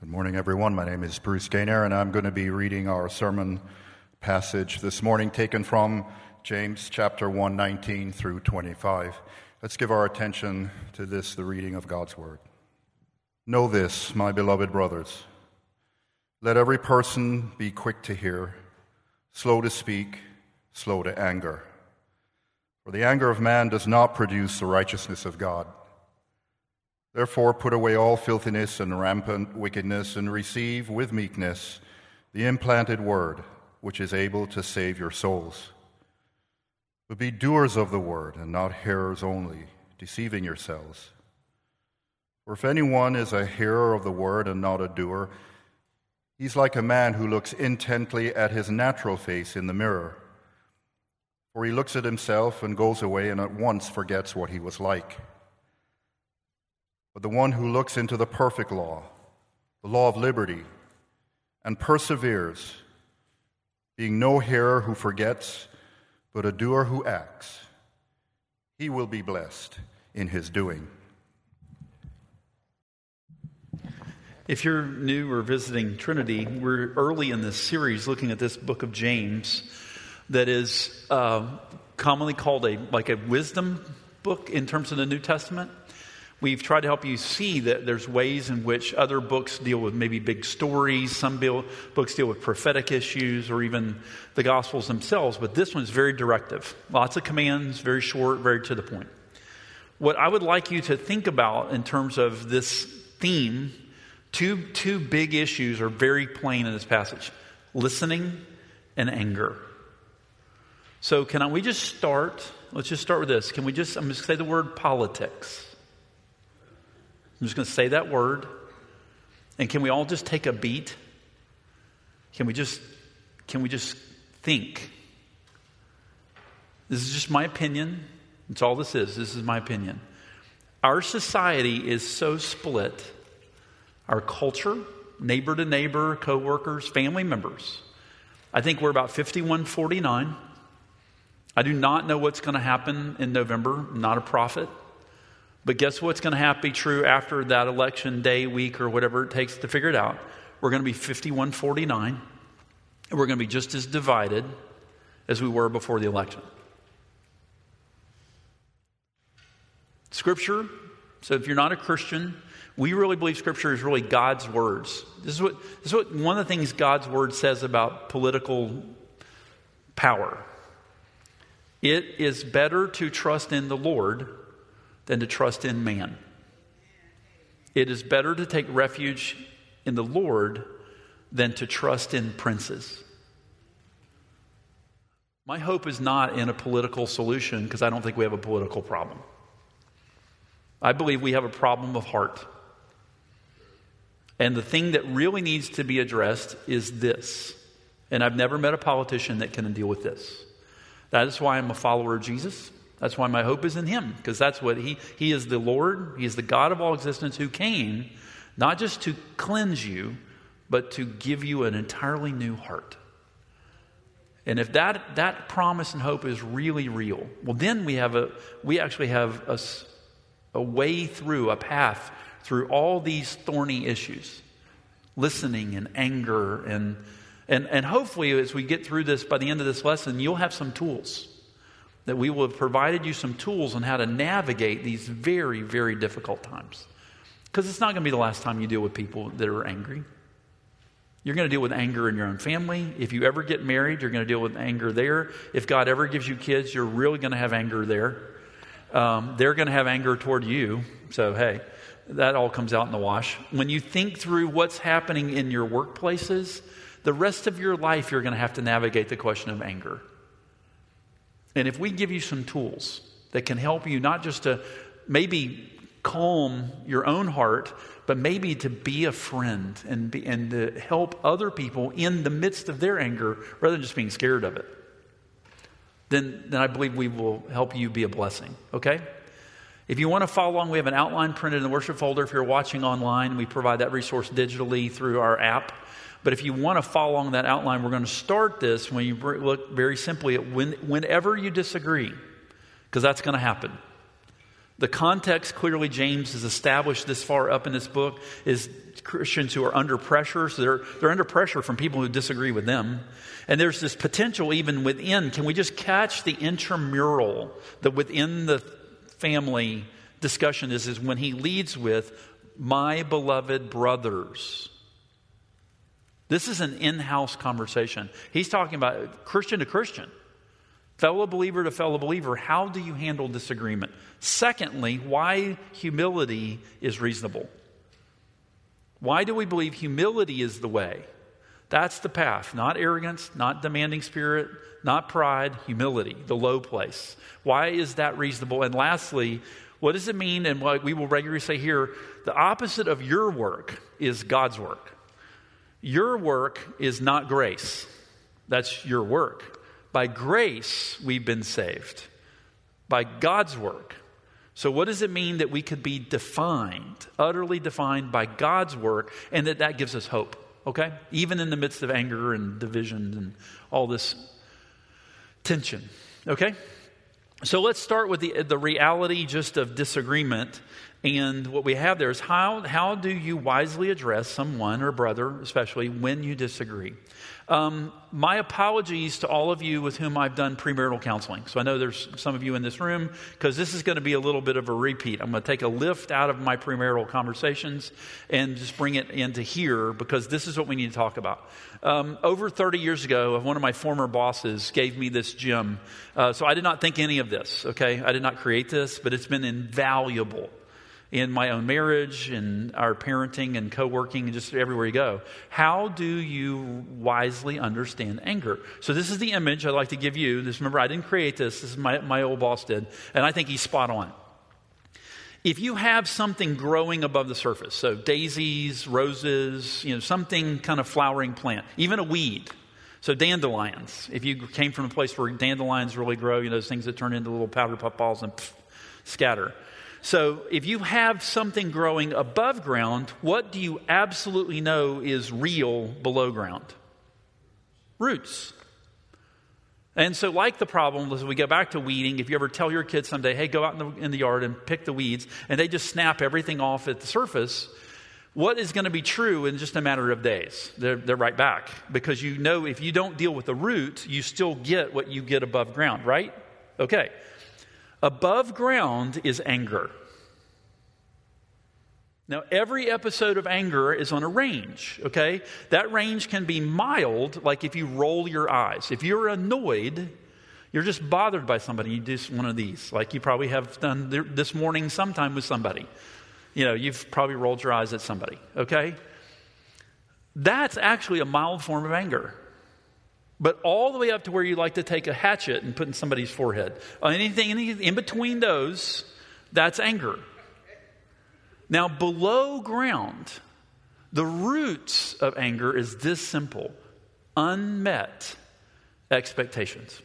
Good morning, everyone. My name is Bruce Gaynor, and I'm going to be reading our sermon passage this morning, taken from James chapter 1, 19 through 25. Let's give our attention to this, the reading of God's Word. Know this, my beloved brothers. Let every person be quick to hear, slow to speak, slow to anger. For the anger of man does not produce the righteousness of God. Therefore, put away all filthiness and rampant wickedness, and receive with meekness the implanted word, which is able to save your souls. But be doers of the word, and not hearers only, deceiving yourselves. For if anyone is a hearer of the word and not a doer, he's like a man who looks intently at his natural face in the mirror. For he looks at himself and goes away and at once forgets what he was like. But the one who looks into the perfect law, the law of liberty, and perseveres, being no hearer who forgets, but a doer who acts, he will be blessed in his doing. If you're new or visiting Trinity, we're early in this series looking at this book of James that is commonly called a wisdom book in terms of the New Testament. We've tried to help you see that there's ways in which other books deal with maybe big stories. Some books deal with prophetic issues or even the Gospels themselves. But this one's very directive. Lots of commands, very short, very to the point. What I would like you to think about in terms of this theme, two big issues are very plain in this passage. Listening and anger. So we just start? Let's just start with this. I'm just going to say the word politics. I'm just going to say that word. And can we all just take a beat? Can we just think? This is just my opinion. That's all this is. This is my opinion. Our society is so split. Our culture, neighbor to neighbor, co-workers, family members. I think we're about 51-49. I do not know what's going to happen in November. I'm not a prophet. But guess what's going to be true after that election day, week, or whatever it takes to figure it out? We're going to be 51-49. And we're going to be just as divided as we were before the election. Scripture, so if you're not a Christian, we really believe Scripture is really God's words. This is what one of the things God's word says about political power. It is better to trust in the Lord than to trust in man. It is better to take refuge in the Lord than to trust in princes. My hope is not in a political solution because I don't think we have a political problem. I believe we have a problem of heart. And the thing that really needs to be addressed is this. And I've never met a politician that can deal with this. That is why I'm a follower of Jesus. That's why my hope is in Him, because that's what He is the Lord. He is the God of all existence who came not just to cleanse you, but to give you an entirely new heart. And if that promise and hope is really real, well, then we actually have a way through, a path through all these thorny issues, listening and anger, and hopefully as we get through this, by the end of this lesson, you'll have some tools. That we will have provided you some tools on how to navigate these very, very difficult times. Because it's not going to be the last time you deal with people that are angry. You're going to deal with anger in your own family. If you ever get married, you're going to deal with anger there. If God ever gives you kids, you're really going to have anger there. They're going to have anger toward you. So, hey, that all comes out in the wash. When you think through what's happening in your workplaces, the rest of your life you're going to have to navigate the question of anger. And if we give you some tools that can help you not just to maybe calm your own heart, but maybe to be a friend and to help other people in the midst of their anger rather than just being scared of it, then I believe we will help you be a blessing, okay? If you want to follow along, we have an outline printed in the worship folder. If you're watching online, we provide that resource digitally through our app. But if you want to follow along that outline, we're going to start this when you look very simply at whenever you disagree, because that's going to happen. The context, clearly James has established this far up in this book, is Christians who are under pressure. So they're under pressure from people who disagree with them. And there's this potential even within. Can we just catch the intramural that within the family discussion is when he leads with, my beloved brothers. This is an in-house conversation. He's talking about Christian to Christian. Fellow believer to fellow believer, how do you handle disagreement? Secondly, why humility is reasonable. Why do we believe humility is the way? That's the path. Not arrogance, not demanding spirit, not pride, humility, the low place. Why is that reasonable? And lastly, what does it mean? And what we will regularly say here, the opposite of your work is God's work. Your work is not grace. That's your work. By grace, we've been saved. By God's work. So what does it mean that we could be defined, utterly defined by God's work, and that gives us hope, okay? Even in the midst of anger and division and all this tension, okay? So let's start with the reality just of disagreement. And what we have there is how do you wisely address someone or brother, especially when you disagree? My apologies to all of you with whom I've done premarital counseling. So I know there's some of you in this room, because this is going to be a little bit of a repeat. I'm going to take a lift out of my premarital conversations and just bring it into here, because this is what we need to talk about. Over 30 years ago, one of my former bosses gave me this gem. So I did not think any of this, okay? I did not create this, but it's been invaluable in my own marriage and our parenting and co-working and just everywhere you go. How do you wisely understand anger? So this is the image I'd like to give you. Just remember, I didn't create this. This is my old boss did. And I think he's spot on. If you have something growing above the surface, so daisies, roses, something kind of flowering plant, even a weed. So dandelions. If you came from a place where dandelions really grow, those things that turn into little powder puff balls and scatter. So if you have something growing above ground, what do you absolutely know is real below ground? Roots. And so like the problem, as we go back to weeding, if you ever tell your kids someday, hey, go out in the yard and pick the weeds, and they just snap everything off at the surface, what is going to be true in just a matter of days? They're right back. Because if you don't deal with the root, you still get what you get above ground, right? Okay. Above ground is anger. Now, every episode of anger is on a range, okay? That range can be mild, like if you roll your eyes. If you're annoyed, you're just bothered by somebody, you do one of these, like you probably have done this morning sometime with somebody. You've probably rolled your eyes at somebody, okay? That's actually a mild form of anger. But all the way up to where you like to take a hatchet and put in somebody's forehead. Anything in between those, that's anger. Now, below ground, the roots of anger is this simple: unmet expectations.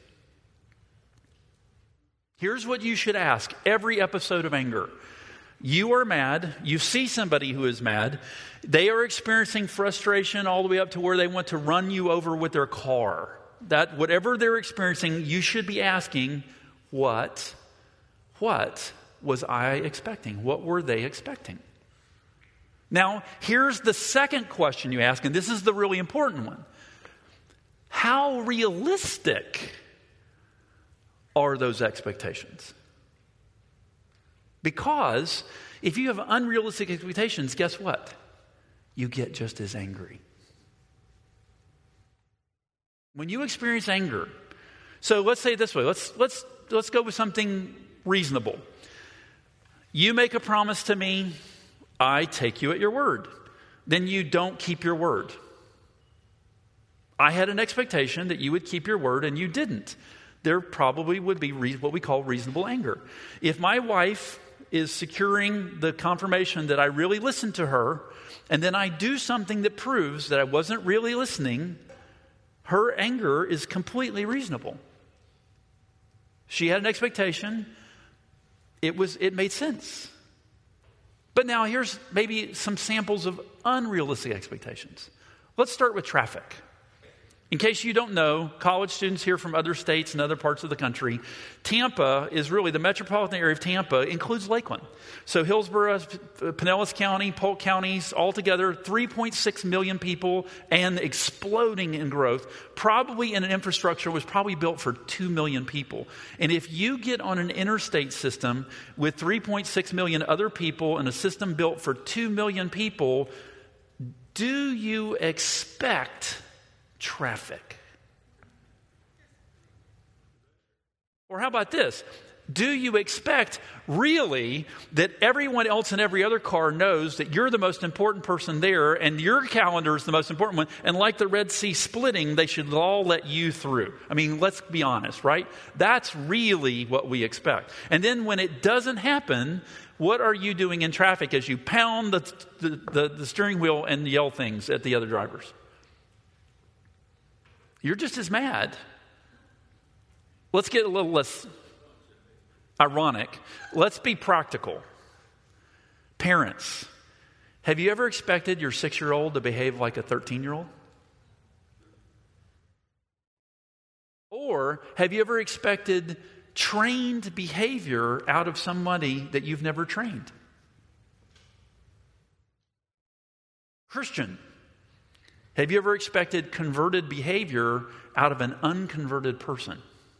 Here's what you should ask every episode of anger. You are mad. You see somebody who is mad. They are experiencing frustration all the way up to where they want to run you over with their car. That whatever they're experiencing, you should be asking, what was I expecting? What were they expecting? Now, here's the second question you ask, and this is the really important one. How realistic are those expectations? Because if you have unrealistic expectations, guess what? You get just as angry. When you experience anger, so let's say it this way. Let's go with something reasonable. You make a promise to me, I take you at your word. Then you don't keep your word. I had an expectation that you would keep your word and you didn't. There probably would be what we call reasonable anger. If my wife is securing the confirmation that I really listened to her, and then I do something that proves that I wasn't really listening, her anger is completely reasonable. She had an expectation. It made sense. But now here's maybe some samples of unrealistic expectations. Let's start with traffic. In case you don't know, college students here from other states and other parts of the country, Tampa is really, the metropolitan area of Tampa includes Lakeland. So Hillsborough, Pinellas County, Polk counties, altogether 3.6 million people and exploding in growth, probably in an infrastructure was probably built for 2 million people. And if you get on an interstate system with 3.6 million other people and a system built for 2 million people, do you expect traffic? Or how about this? Do you expect really that everyone else in every other car knows that you're the most important person there and your calendar is the most important one, and like the Red Sea splitting, they should all let you through? I mean, let's be honest, right? That's really what we expect. And then when it doesn't happen, what are you doing in traffic as you pound the steering wheel and yell things at the other drivers? You're just as mad. Let's get a little less ironic. Let's be practical. Parents, have you ever expected your 6-year-old to behave like a 13-year-old? Or have you ever expected trained behavior out of somebody that you've never trained? Christian, have you ever expected converted behavior out of an unconverted person?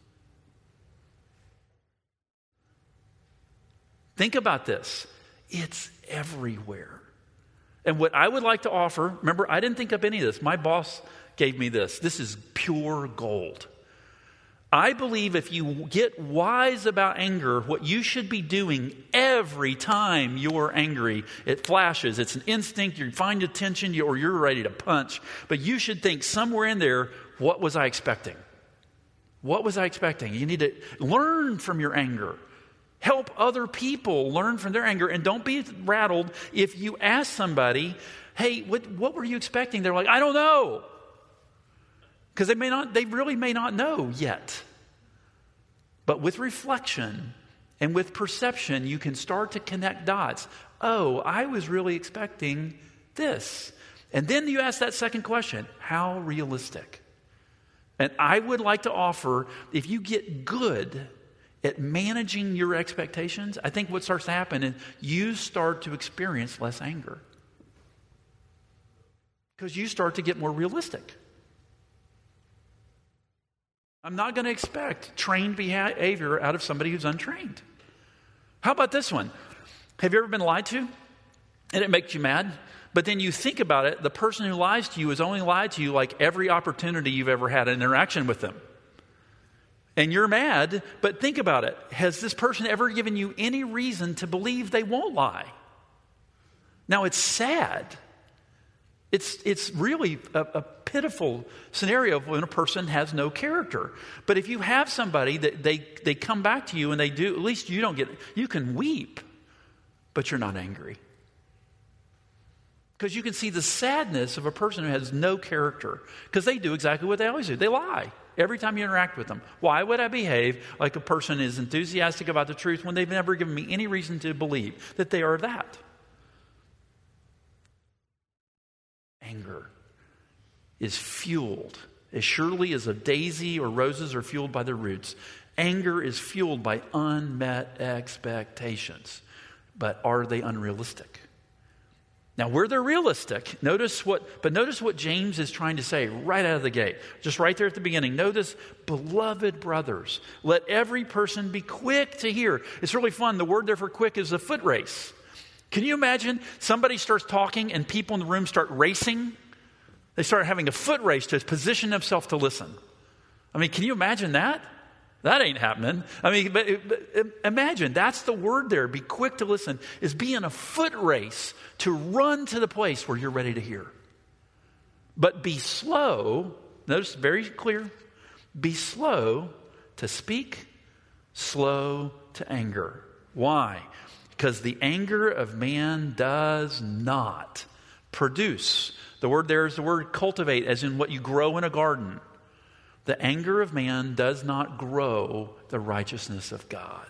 Think about this. It's everywhere. And what I would like to offer, remember, I didn't think up any of this. My boss gave me this. This is pure gold. I believe if you get wise about anger, what you should be doing every time you're angry, it flashes, it's an instinct, you find attention, or you're ready to punch. But you should think somewhere in there, what was I expecting? What was I expecting? You need to learn from your anger. Help other people learn from their anger. And don't be rattled if you ask somebody, hey, what were you expecting? They're like, I don't know. Because they really may not know yet. But with reflection and with perception, you can start to connect dots. Oh, I was really expecting this. And then you ask that second question, how realistic? And I would like to offer, if you get good at managing your expectations, I think what starts to happen is you start to experience less anger. Because you start to get more realistic. I'm not going to expect trained behavior out of somebody who's untrained. How about this one? Have you ever been lied to? And it makes you mad? But then you think about it, the person who lies to you has only lied to you like every opportunity you've ever had an interaction with them. And you're mad, but think about it. Has this person ever given you any reason to believe they won't lie? Now, it's sad. It's really a pitiful scenario when a person has no character. But if you have somebody that they come back to you and they do, at least you can weep, but you're not angry. Because you can see the sadness of a person who has no character. Because they do exactly what they always do. They lie every time you interact with them. Why would I behave like a person is enthusiastic about the truth when they've never given me any reason to believe that they are that? Anger is fueled, as surely as a daisy or roses are fueled by their roots. Anger is fueled by unmet expectations. But are they unrealistic? Now, where they're realistic, notice what James is trying to say right out of the gate. Just right there at the beginning. Notice, beloved brothers, let every person be quick to hear. It's really fun. The word there for quick is a foot race. Can you imagine somebody starts talking and people in the room start racing? They start having a foot race to position themselves to listen. I mean, can you imagine that? That ain't happening. I mean, but imagine, that's the word there, be quick to listen, is be in a foot race to run to the place where you're ready to hear. But be slow, notice very clear, be slow to speak, slow to anger. Why? Because the anger of man does not produce. The word there is the word cultivate, as in what you grow in a garden. The anger of man does not grow the righteousness of God.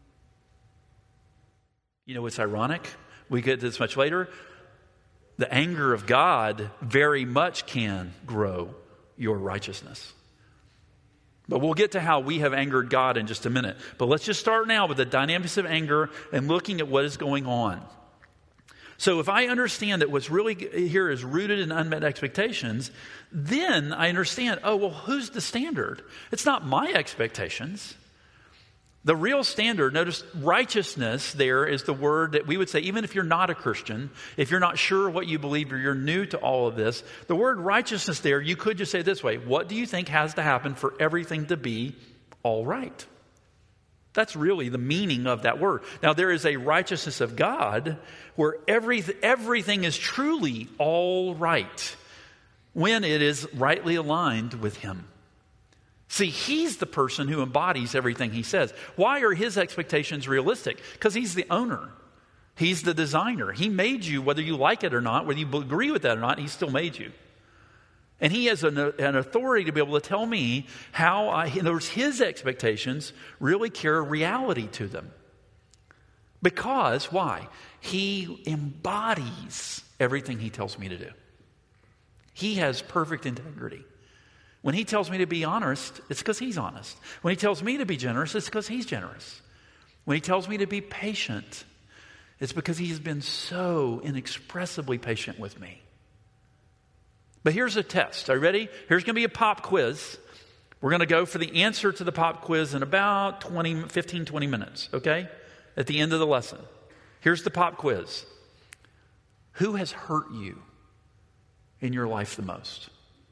You know what's ironic? We get this much later. The anger of God very much can grow your righteousness. But we'll get to how we have angered God in just a minute. But let's just start now with the dynamics of anger and looking at what is going on. So if I understand that what's really here is rooted in unmet expectations, then I understand, oh, well, who's the standard? It's not my expectations. The real standard, notice righteousness there is the word that we would say, even if you're not a Christian, if you're not sure what you believe or you're new to all of this, the word righteousness there, you could just say it this way, what do you think has to happen for everything to be all right? That's really the meaning of that word. Now, there is a righteousness of God where everything is truly all right when it is rightly aligned with Him. See, He's the person who embodies everything He says. Why are His expectations realistic? Because He's the owner. He's the designer. He made you, whether you like it or not, whether you agree with that or not, He still made you. And He has an authority to be able to tell me how, in other words, His expectations really carry reality to them. Because, why? He embodies everything He tells me to do. He has perfect integrity. When He tells me to be honest, it's because He's honest. When He tells me to be generous, it's because He's generous. When He tells me to be patient, it's because He has been so inexpressibly patient with me. But here's a test. Are you ready? Here's going to be a pop quiz. We're going to go for the answer to the pop quiz in about 15, 20 minutes, okay? At the end of the lesson. Here's the pop quiz. Who has hurt you in your life the most?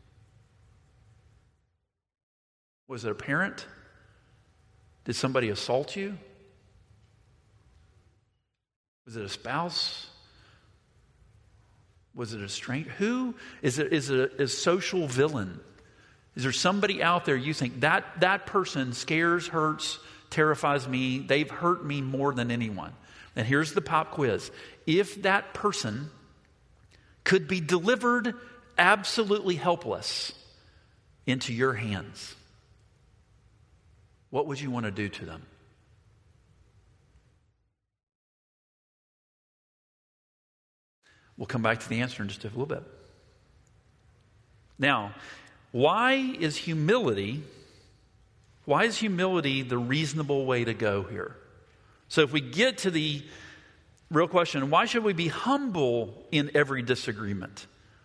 Was it a parent? Did somebody assault you? Was it a spouse? Was it a stranger? Who is it? Is it a social villain? Is there somebody out there you think that person scares, hurts, terrifies me? They've hurt me more than anyone. And here's the pop quiz. If that person could be delivered absolutely helpless into your hands, what would you want to do to them? We'll come back to the answer in just a little bit. Now, why is humility the reasonable way to go here? So if we get to the real question, why should we be humble in every disagreement?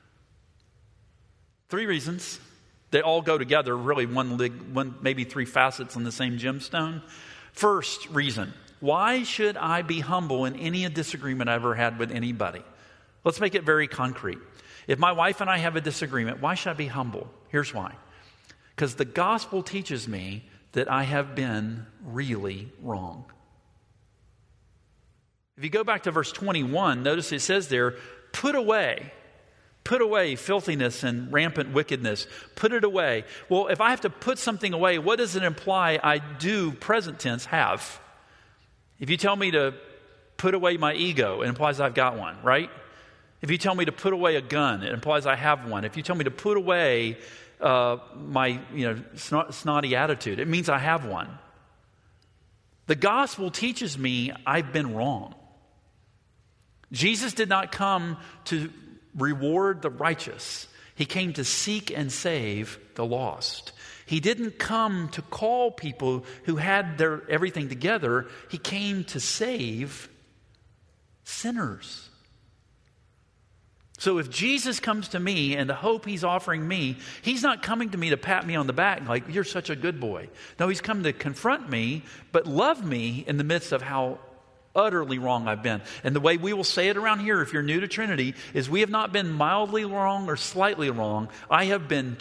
3 reasons. They all go together, really one, maybe 3 facets on the same gemstone. First reason, why should I be humble in any disagreement I ever had with anybody? Let's make it very concrete. If my wife and I have a disagreement, why should I be humble? Here's why. Because the gospel teaches me that I have been really wrong. If you go back to verse 21, notice it says there, put away filthiness and rampant wickedness. Put it away. Well, if I have to put something away, what does it imply I do, present tense, have? If you tell me to put away my ego, it implies I've got one, right? If you tell me to put away a gun, it implies I have one. If you tell me to put away my snotty attitude, it means I have one. The gospel teaches me I've been wrong. Jesus did not come to reward the righteous. He came to seek and save the lost. He didn't come to call people who had their everything together. He came to save sinners. So if Jesus comes to me and the hope He's offering me, He's not coming to me to pat me on the back like, you're such a good boy. No, He's come to confront me, but love me in the midst of how utterly wrong I've been. And the way we will say it around here, if you're new to Trinity, is we have not been mildly wrong or slightly wrong. I have been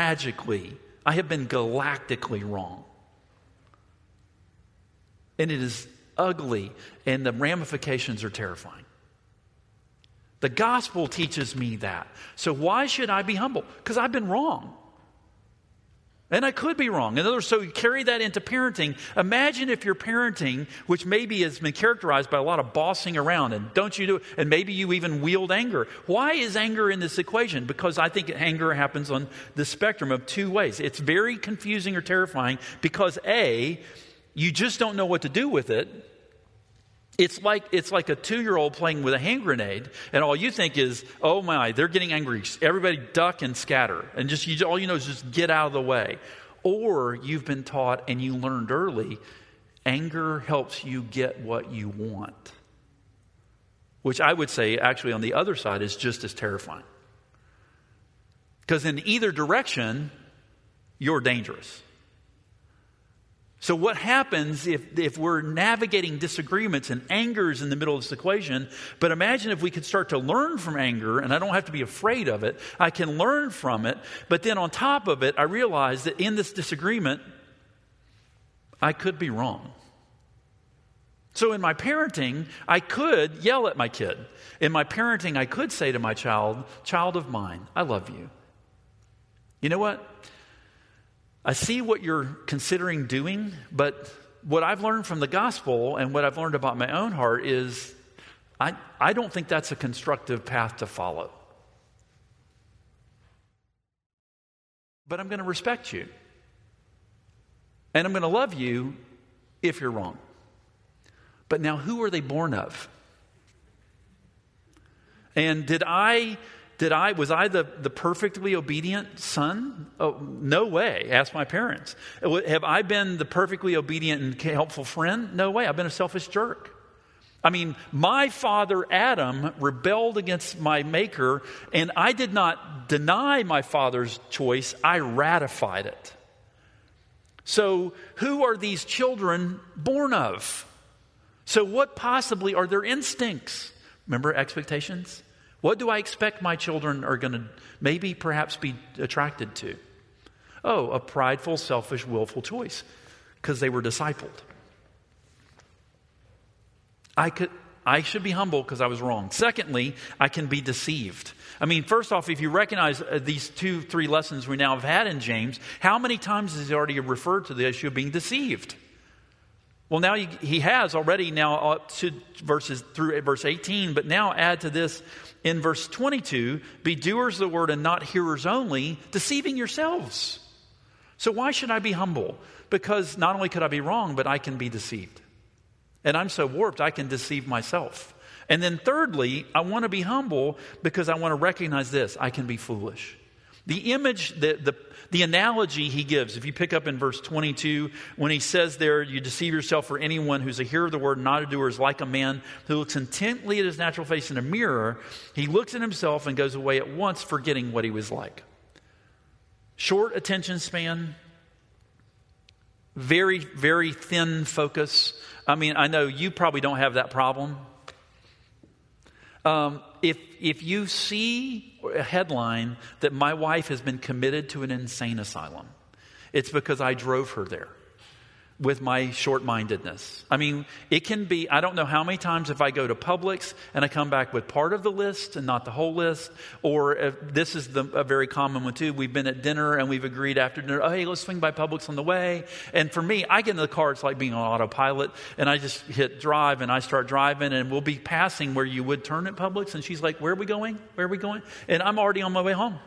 galactically wrong. And it is ugly, and the ramifications are terrifying. The gospel teaches me that. So why should I be humble? Because I've been wrong. And I could be wrong. In other words, so you carry that into parenting. Imagine if your parenting, which maybe has been characterized by a lot of bossing around, and don't you do it, and maybe you even wield anger. Why is anger in this equation? Because I think anger happens on the spectrum of 2 ways. It's very confusing or terrifying because A, you just don't know what to do with it. It's like a 2-year-old playing with a hand grenade, and all you think is, oh my, they're getting angry. Everybody duck and scatter. And all you know is just get out of the way. Or you've been taught and you learned early, anger helps you get what you want. Which I would say, actually, on the other side is just as terrifying. Because in either direction, you're dangerous. So what happens if we're navigating disagreements and anger is in the middle of this equation? But imagine if we could start to learn from anger, and I don't have to be afraid of it. I can learn from it. But then on top of it, I realize that in this disagreement, I could be wrong. So in my parenting, I could yell at my kid. In my parenting, I could say to my child of mine, I love you. You know what? I see what you're considering doing, but what I've learned from the gospel and what I've learned about my own heart is I don't think that's a constructive path to follow. But I'm going to respect you. And I'm going to love you if you're wrong. But now, who are they born of? And was I the perfectly obedient son? Oh, no way. Ask my parents. Have I been the perfectly obedient and helpful friend? No way. I've been a selfish jerk. I mean, my father Adam rebelled against my maker, and I did not deny my father's choice. I ratified it. So who are these children born of? So what possibly are their instincts? Remember expectations? What do I expect my children are going to maybe perhaps be attracted to? Oh, a prideful, selfish, willful choice because they were discipled. I should be humble because I was wrong. Secondly, I can be deceived. I mean, first off, if you recognize these 2-3 lessons we now have had in James, how many times has he already referred to the issue of being deceived? Well, now he has already now up to through verse 18, but now add to this in verse 22, be doers of the word and not hearers only, deceiving yourselves. So why should I be humble? Because not only could I be wrong, but I can be deceived. And I'm so warped, I can deceive myself. And then thirdly, I want to be humble because I want to recognize this, I can be foolish. The image, the analogy he gives, if you pick up in verse 22, when he says there, you deceive yourself, for anyone who's a hearer of the word, not a doer, is like a man who looks intently at his natural face in a mirror. He looks at himself and goes away at once, forgetting what he was like. Short attention span, very, very thin focus. I mean, I know you probably don't have that problem. If you see a headline that my wife has been committed to an insane asylum, it's because I drove her there with my short-mindedness. I mean, it can be, I don't know how many times if I go to Publix and I come back with part of the list and not the whole list, or if this is a very common one too. We've been at dinner and we've agreed after dinner, oh, hey, let's swing by Publix on the way. And for me, I get in the car, it's like being on autopilot, and I just hit drive and I start driving, and we'll be passing where you would turn at Publix, and she's like, where are we going? Where are we going? And I'm already on my way home.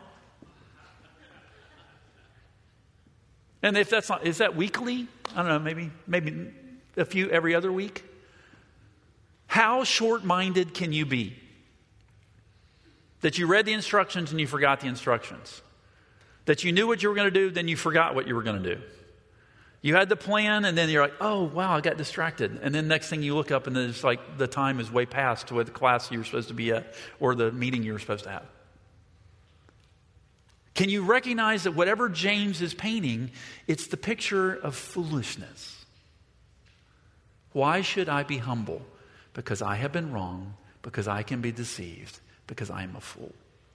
And if that's not, is that weekly? I don't know, maybe a few every other week. How short-minded can you be? That you read the instructions and you forgot the instructions. That you knew what you were going to do, then you forgot what you were going to do. You had the plan, and then you're like, oh, wow, I got distracted. And then next thing you look up, and then it's like the time is way past to what the class you were supposed to be at or the meeting you were supposed to have. Can you recognize that whatever James is painting, it's the picture of foolishness? Why should I be humble? Because I have been wrong, because I can be deceived, because I am a fool.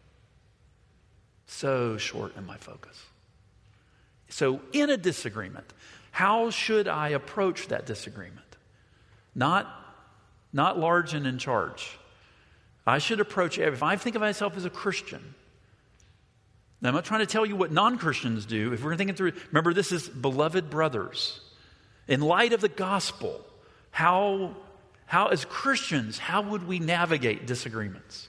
So short in my focus. So in a disagreement, how should I approach that disagreement? Not large and in charge. I should approach it. If I think of myself as a Christian, now, I'm not trying to tell you what non-Christians do. If we're thinking through, remember, this is beloved brothers. In light of the gospel, how as Christians, how would we navigate disagreements?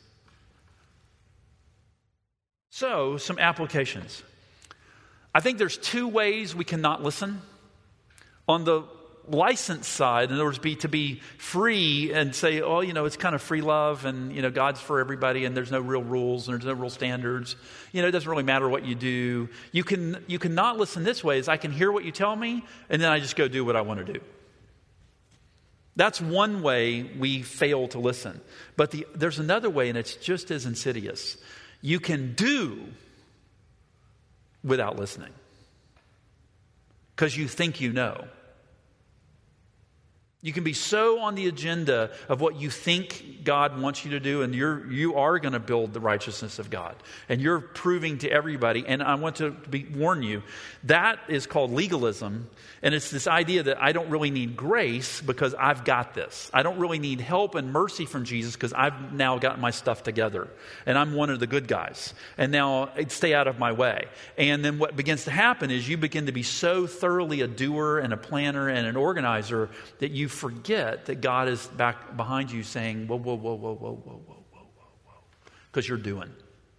So, some applications. I think there's 2 ways we cannot listen. On the license side, in other words, to be free and say, oh, it's kind of free love and, God's for everybody and there's no real rules and there's no real standards. It doesn't really matter what you do. You can not listen this way, is I can hear what you tell me and then I just go do what I want to do. That's one way we fail to listen. But there's another way, and it's just as insidious. You can do without listening because you think you know. You can be so on the agenda of what you think God wants you to do, and you are going to build the righteousness of God. And you're proving to everybody, and I want to warn you, that is called legalism. And it's this idea that I don't really need grace because I've got this. I don't really need help and mercy from Jesus because I've now got my stuff together. And I'm one of the good guys. And now stay out of my way. And then what begins to happen is you begin to be so thoroughly a doer and a planner and an organizer that you forget that God is back behind you saying, whoa, whoa, whoa, whoa, whoa, whoa, whoa, whoa, whoa, whoa. Because you're doing.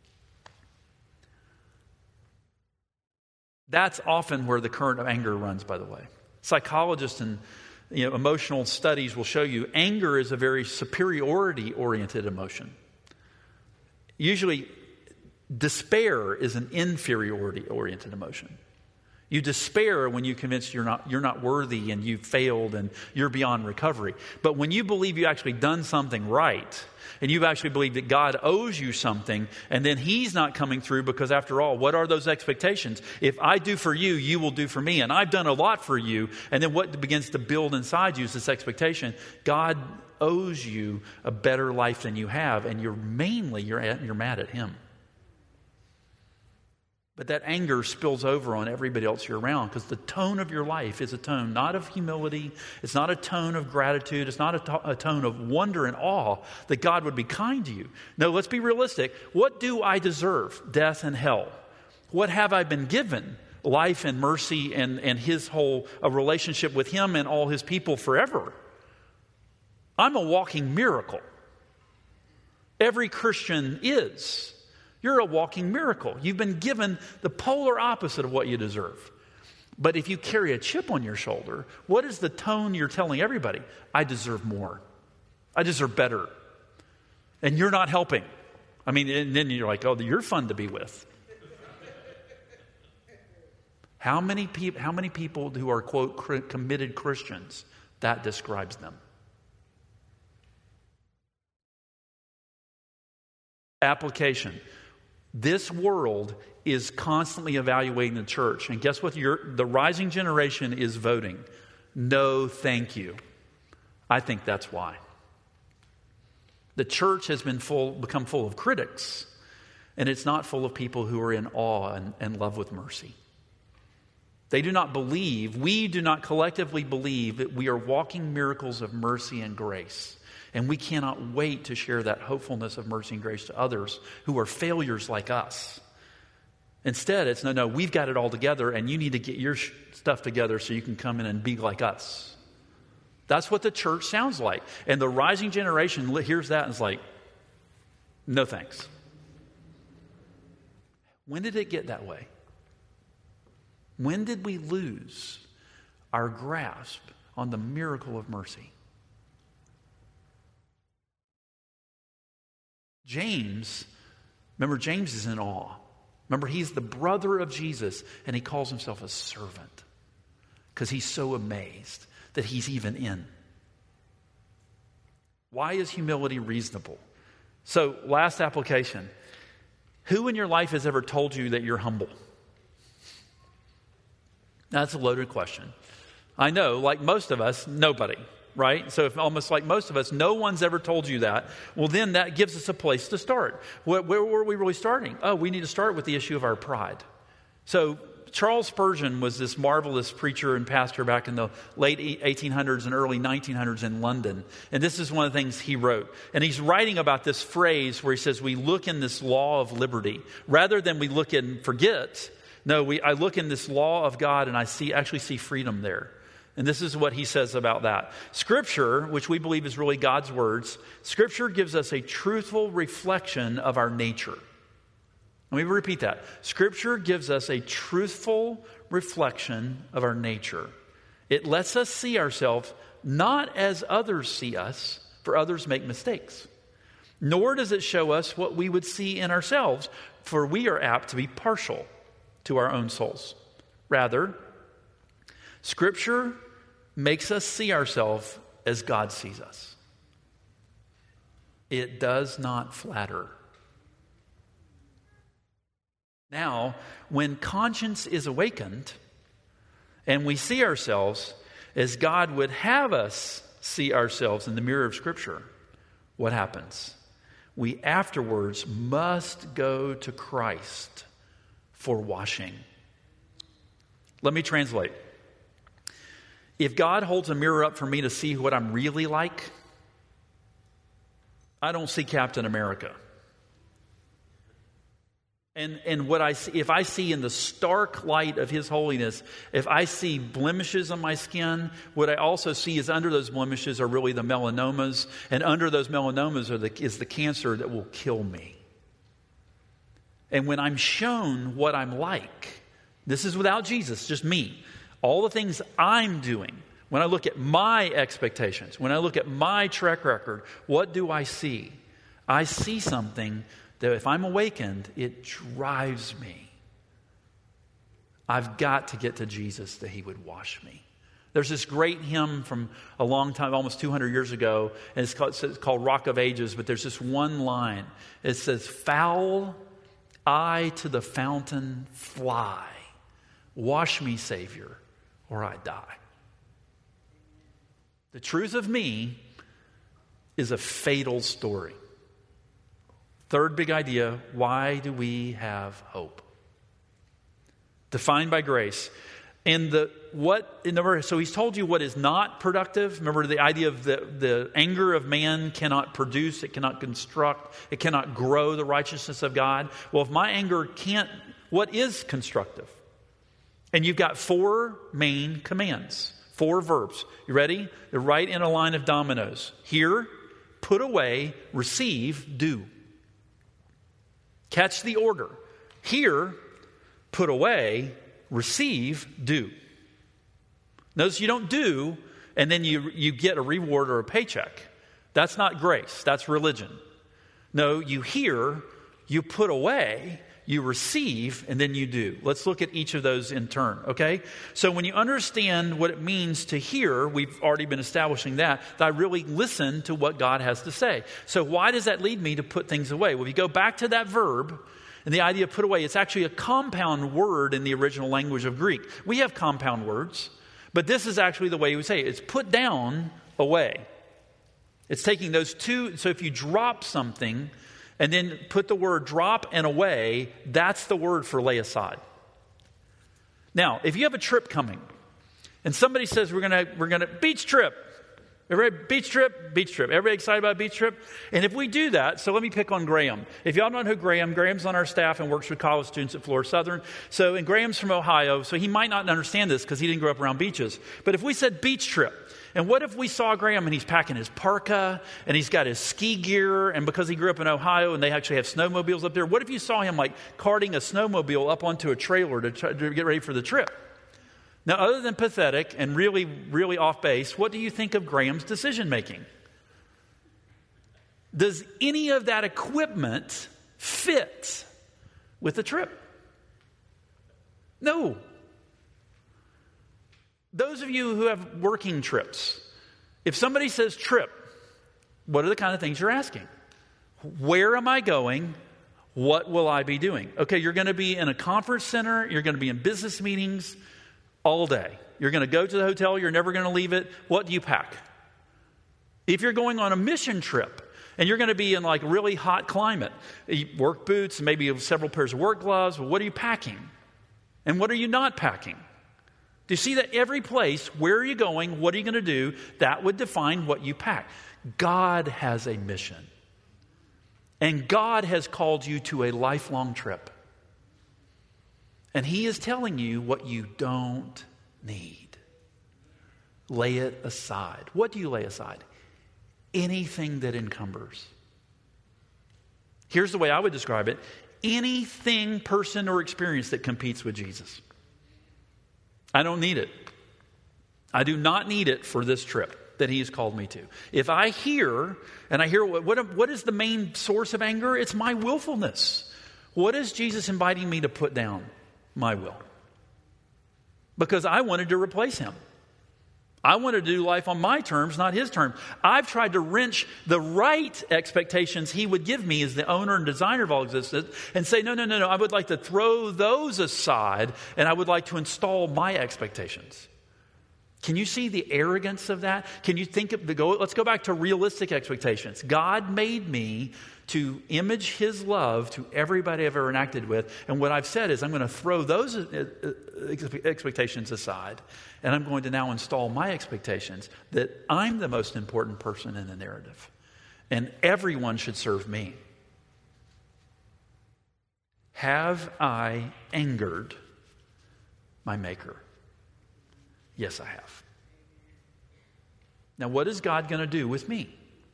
That's often where the current of anger runs, by the way. Psychologists and emotional studies will show you anger is a very superiority-oriented emotion. Usually, despair is an inferiority-oriented emotion. You despair when you're convinced you're not worthy and you've failed and you're beyond recovery. But when you believe you actually done something right, and you actually believe that God owes you something, and then He's not coming through because, after all, what are those expectations? If I do for you, you will do for me, and I've done a lot for you. And then what begins to build inside you is this expectation. God owes you a better life than you have, and you're mad at Him. But that anger spills over on everybody else you're around because the tone of your life is a tone not of humility. It's not a tone of gratitude. It's not a tone of wonder and awe that God would be kind to you. No, let's be realistic. What do I deserve? Death and hell. What have I been given? Life and mercy and His whole relationship with Him and all His people forever. I'm a walking miracle. Every Christian is. You're a walking miracle. You've been given the polar opposite of what you deserve. But if you carry a chip on your shoulder, what is the tone you're telling everybody? I deserve more. I deserve better. And you're not helping. I mean, and then you're like, oh, you're fun to be with. How many people who are, quote, committed Christians, that describes them? Application. This world is constantly evaluating the church. And guess what? The rising generation is voting. No, thank you. I think that's why. The church has become full of critics. And it's not full of people who are in awe and love with mercy. We do not collectively believe that we are walking miracles of mercy and grace. And we cannot wait to share that hopefulness of mercy and grace to others who are failures like us. Instead, it's no, we've got it all together and you need to get your stuff together so you can come in and be like us. That's what the church sounds like. And the rising generation hears that and is like, no thanks. When did it get that way? When did we lose our grasp on the miracle of mercy? James is in awe. Remember, he's the brother of Jesus, and he calls himself a servant because he's so amazed that he's even in. Why is humility reasonable? So, last application. Who in your life has ever told you that you're humble? That's a loaded question. I know, like most of us, nobody. Right? So if almost like most of us, no one's ever told you that, well, then that gives us a place to start. Where were we really starting? Oh, we need to start with the issue of our pride. So Charles Spurgeon was this marvelous preacher and pastor back in the late 1800s and early 1900s in London. And this is one of the things he wrote. And he's writing about this phrase where he says, we look in this law of liberty. Rather than we look and forget, I look in this law of God and I actually see freedom there. And this is what he says about that. Scripture, which we believe is really God's words, Scripture gives us a truthful reflection of our nature. Let me repeat that. Scripture gives us a truthful reflection of our nature. It lets us see ourselves not as others see us, for others make mistakes. Nor does it show us what we would see in ourselves, for we are apt to be partial to our own souls. Rather, Scripture makes us see ourselves as God sees us. It does not flatter. Now, when conscience is awakened and we see ourselves as God would have us see ourselves in the mirror of Scripture, what happens? We afterwards must go to Christ for washing. Let me translate. If God holds a mirror up for me to see what I'm really like, I don't see Captain America. And what I see, if I see in the stark light of His holiness, if I see blemishes on my skin, what I also see is under those blemishes are really the melanomas, and under those melanomas is the cancer that will kill me. And when I'm shown what I'm like, this is without Jesus, just me, all the things I'm doing, when I look at my expectations, when I look at my track record, what do I see? I see something that if I'm awakened, it drives me. I've got to get to Jesus that He would wash me. There's this great hymn from a long time, almost 200 years ago, and it's called Rock of Ages, but there's this one line. It says, "Foul I to the fountain fly, wash me, Savior, or I die." The truth of me is a fatal story. Third big idea, why do we have hope? Defined by grace. And so He's told you what is not productive. Remember the idea of the anger of man cannot produce, it cannot construct, it cannot grow the righteousness of God. Well, if my anger can't, what is constructive? And you've got 4 main commands, 4 verbs. You ready? They're right in a line of dominoes. Hear, put away, receive, do. Catch the order. Hear, put away, receive, do. Notice you don't do and then you get a reward or a paycheck. That's not grace. That's religion. No, you hear, you put away, you receive, and then you do. Let's look at each of those in turn, okay? So when you understand what it means to hear, we've already been establishing that I really listen to what God has to say. So why does that lead me to put things away? Well, if you go back to that verb and the idea of put away, it's actually a compound word in the original language of Greek. We have compound words, but this is actually the way we say it. It's put down, away. It's taking those two. So if you drop something and then put the word drop and away, that's the word for lay aside. Now, if you have a trip coming and somebody says we're gonna beach trip. Everybody, beach trip. Everybody excited about a beach trip? And if we do that, so let me pick on Graham. If y'all don't know who Graham's on our staff and works with college students at Florida Southern. And Graham's from Ohio, so he might not understand this because he didn't grow up around beaches. But if we said beach trip, and what if we saw Graham and he's packing his parka and he's got his ski gear, and because he grew up in Ohio and they actually have snowmobiles up there, what if you saw him like carting a snowmobile up onto a trailer to get ready for the trip? Now, other than pathetic and really, really off base, what do you think of Graham's decision making? Does any of that equipment fit with the trip? No. Those of you who have working trips, if somebody says trip, what are the kind of things you're asking? Where am I going? What will I be doing? Okay, you're going to be in a conference center. You're going to be in business meetings all day. You're going to go to the hotel. You're never going to leave it. What do you pack? If you're going on a mission trip and you're going to be in like really hot climate, work boots, maybe several pairs of work gloves, what are you packing? And what are you not packing? Do you see that every place, where are you going, what are you going to do, that would define what you pack. God has a mission. And God has called you to a lifelong trip. And He is telling you what you don't need. Lay it aside. What do you lay aside? Anything that encumbers. Here's the way I would describe it. Anything, person, or experience that competes with Jesus. I don't need it. I do not need it for this trip that he has called me to. If I hear, and I hear what is the main source of anger? It's my willfulness. What is Jesus inviting me to put down? My will. Because I wanted to replace him. I wanted to do life on my terms, not his terms. I've tried to wrench the right expectations he would give me as the owner and designer of all existence and say, no. I would like to throw those aside and I would like to install my expectations. Can you see the arrogance of that? Can you think of let's go back to realistic expectations. God made me to image his love to everybody I've ever interacted with. And what I've said is I'm going to throw those expectations aside and I'm going to now install my expectations that I'm the most important person in the narrative and everyone should serve me. Have I angered my Maker? Yes, I have. Now, what is God going to do with me?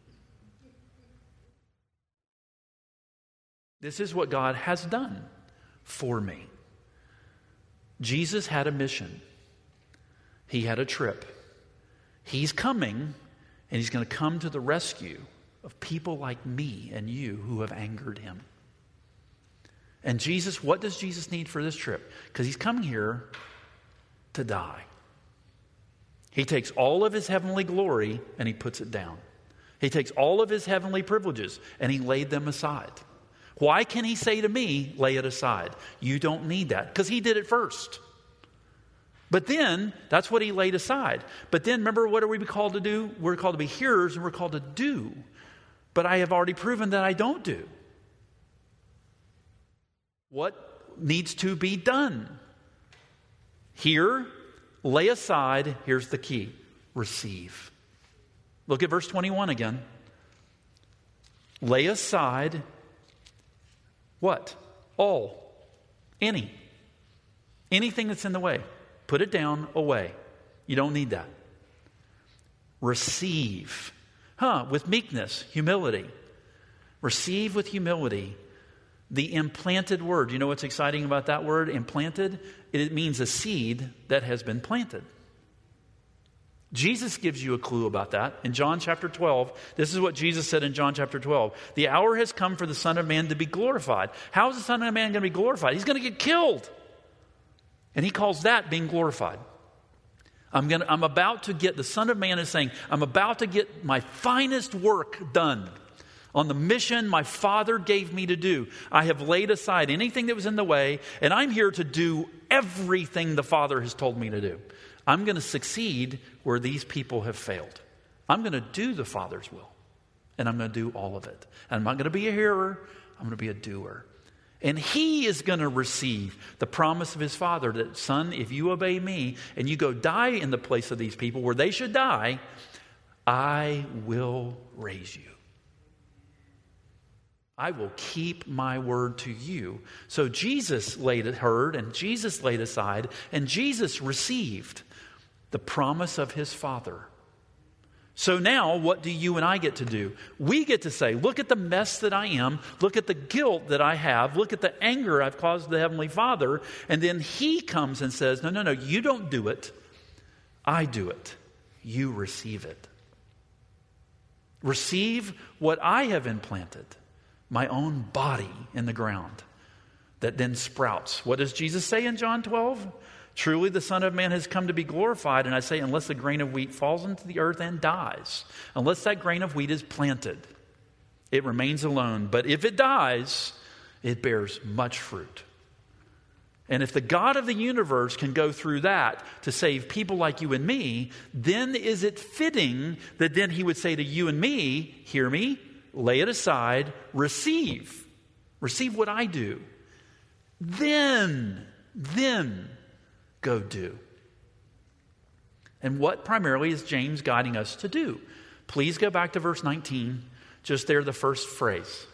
This is what God has done for me. Jesus had a mission. He had a trip. He's coming, and he's going to come to the rescue of people like me and you who have angered him. And Jesus, what does Jesus need for this trip? Because he's coming here to die. He takes all of his heavenly glory and he puts it down. He takes all of his heavenly privileges and he laid them aside. Why can he say to me, lay it aside? You don't need that. Because he did it first. But then, that's what he laid aside. But then, remember, what are we called to do? We're called to be hearers and we're called to do. But I have already proven that I don't do. What needs to be done? Hear, lay aside, here's the key, receive. Look at verse 21 again. Lay aside what? All. Anything that's in the way. Put it down, away. You don't need that. Receive. With meekness, humility. Receive with humility the implanted word. You know what's exciting about that word, implanted? It means a seed that has been planted. Jesus gives you a clue about that. In John chapter 12, this is what Jesus said in John chapter 12. The hour has come for the Son of Man to be glorified. How is the Son of Man going to be glorified? He's going to get killed. And he calls that being glorified. I'm about to get, the Son of Man is saying, I'm about to get my finest work done on the mission my Father gave me to do. I have laid aside anything that was in the way, and I'm here to do everything the Father has told me to do. I'm going to succeed where these people have failed. I'm going to do the Father's will. And I'm going to do all of it. And I'm not going to be a hearer. I'm going to be a doer. And he is going to receive the promise of his Father that, son, if you obey me and you go die in the place of these people where they should die, I will raise you. I will keep my word to you. So Jesus heard and Jesus laid aside and Jesus received the promise of his Father. So now what do you and I get to do? We get to say, look at the mess that I am. Look at the guilt that I have. Look at the anger I've caused the Heavenly Father. And then he comes and says, no, you don't do it. I do it. You receive it. Receive what I have implanted. My own body in the ground that then sprouts. What does Jesus say in John 12? Truly the Son of Man has come to be glorified. And I say, unless a grain of wheat falls into the earth and dies, unless that grain of wheat is planted, it remains alone. But if it dies, it bears much fruit. And if the God of the universe can go through that to save people like you and me, then is it fitting that then he would say to you and me, hear me, lay it aside, receive what I do. Then go do. And what primarily is James guiding us to do? Please go back to verse 19, just there, the first phrase.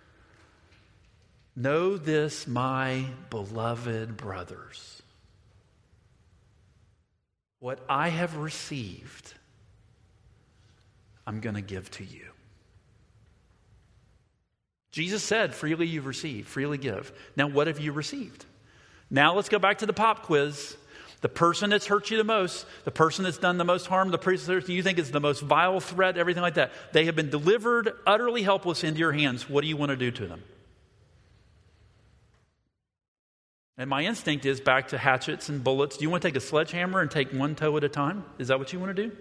Know this, my beloved brothers. What I have received, I'm going to give to you. Jesus said, freely you've received, freely give. Now, what have you received? Now, let's go back to the pop quiz. The person that's hurt you the most, the person that's done the most harm, the person that you think is the most vile threat, everything like that, they have been delivered utterly helpless into your hands. What do you want to do to them? And my instinct is back to hatchets and bullets. Do you want to take a sledgehammer and take one toe at a time? Is that what you want to do?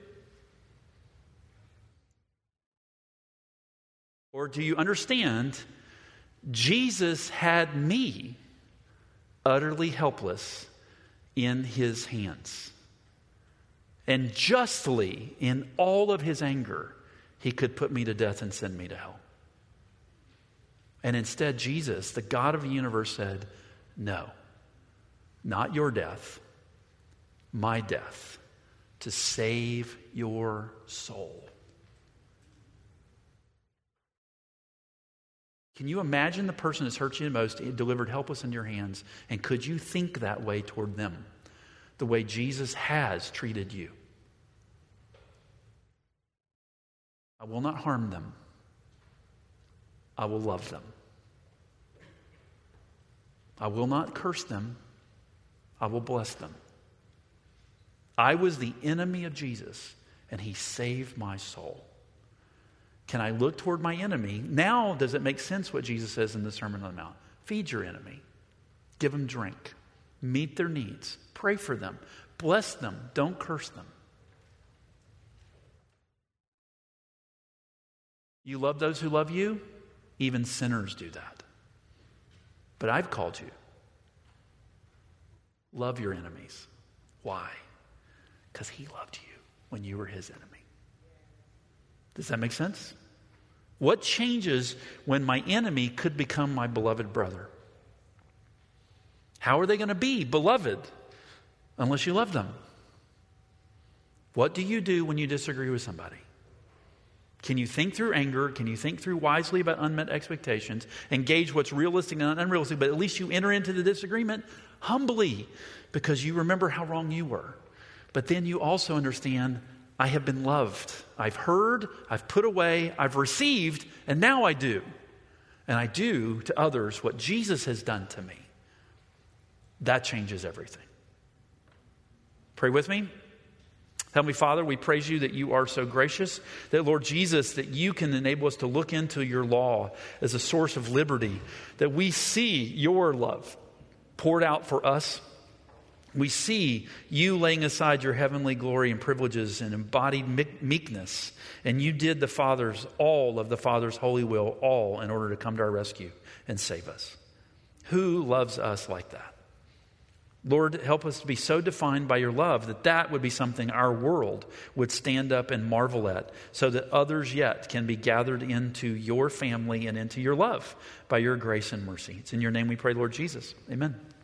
Or do you understand Jesus had me utterly helpless in his hands? And justly, in all of his anger, he could put me to death and send me to hell. And instead, Jesus, the God of the universe, said, no, not your death, my death, to save your soul. Can you imagine the person that's hurt you the most, delivered helpless in your hands, and could you think that way toward them, the way Jesus has treated you? I will not harm them. I will love them. I will not curse them. I will bless them. I was the enemy of Jesus, and he saved my soul. Can I look toward my enemy? Now, does it make sense what Jesus says in the Sermon on the Mount? Feed your enemy. Give them drink. Meet their needs. Pray for them. Bless them. Don't curse them. You love those who love you? Even sinners do that. But I've called you. Love your enemies. Why? Because he loved you when you were his enemy. Does that make sense? What changes when my enemy could become my beloved brother? How are they going to be beloved unless you love them? What do you do when you disagree with somebody? Can you think through anger? Can you think through wisely about unmet expectations? Engage what's realistic and unrealistic, but at least you enter into the disagreement humbly because you remember how wrong you were. But then you also understand, I have been loved. I've heard, I've put away, I've received, and now I do. And I do to others what Jesus has done to me. That changes everything. Pray with me. Heavenly Father, we praise you that you are so gracious, that Lord Jesus, that you can enable us to look into your law as a source of liberty, that we see your love poured out for us. We see you laying aside your heavenly glory and privileges and embodied meekness. And you did all of the Father's holy will, all in order to come to our rescue and save us. Who loves us like that? Lord, help us to be so defined by your love that would be something our world would stand up and marvel at, so that others yet can be gathered into your family and into your love by your grace and mercy. It's in your name we pray, Lord Jesus. Amen.